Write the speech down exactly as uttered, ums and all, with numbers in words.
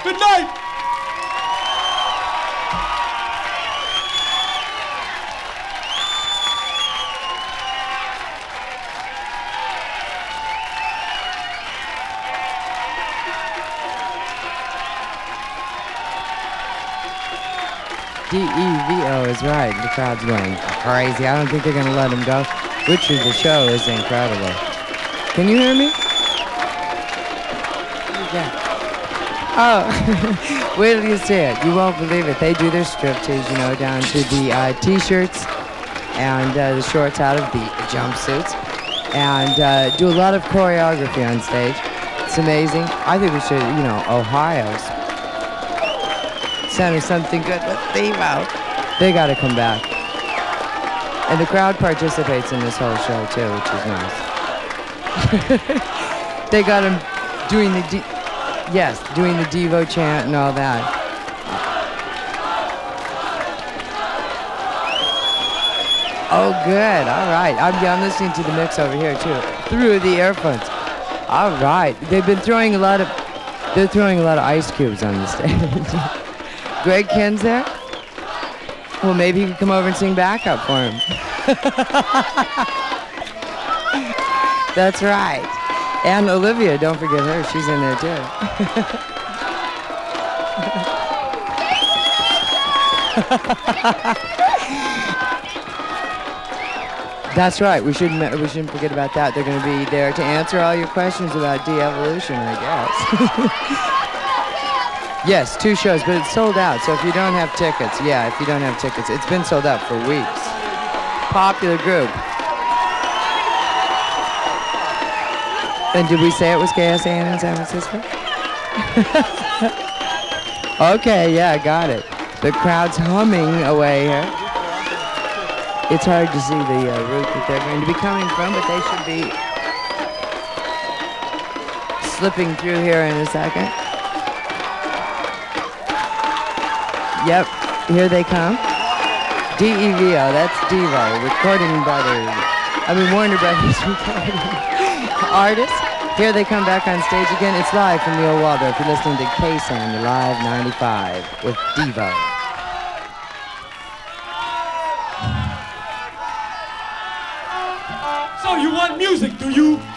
Good night. D E V O is right. The crowd's going crazy. I don't think they're going to let him go. Richard, the show is incredible. Can you hear me? Yeah. Oh, wait till you see it. You won't believe it. They do their striptease, you know, down to the uh, t-shirts and uh, the shorts out of the jumpsuits, and uh, do a lot of choreography on stage. It's amazing. I think we should, you know, Ohio's send us something good. Let's leave out. They got to come back. And the crowd participates in this whole show too, which is nice. They got him doing the de- yes, doing the Devo chant and all that. Oh, good. All right. I'm, yeah, I'm listening to the mix over here too, through the earphones. All right. They've been throwing a lot of, they're throwing a lot of ice cubes on the stage. Greg Kinn's there? Well, maybe you could come over and sing backup for him. That's right. And Olivia, don't forget her. She's in there too. That's right. We shouldn't we shouldn't forget about that. They're going to be there to answer all your questions about de-evolution, I guess. Yes, two shows, but it's sold out. So if you don't have tickets, yeah, if you don't have tickets, it's been sold out for weeks. Popular group. And did we say it was K S A N in San Francisco? Okay, yeah, got it. The crowd's humming away here. It's hard to see the uh, route that they're going to be coming from, but they should be slipping through here in a second. Yep, here they come. D E V O, that's Devo, recording brothers. I mean, Warner Brothers recording artists. Here they come back on stage again. It's live from the old Waldorf. You're listening to K S A N Live ninety-five with Devo. So you want music, do you?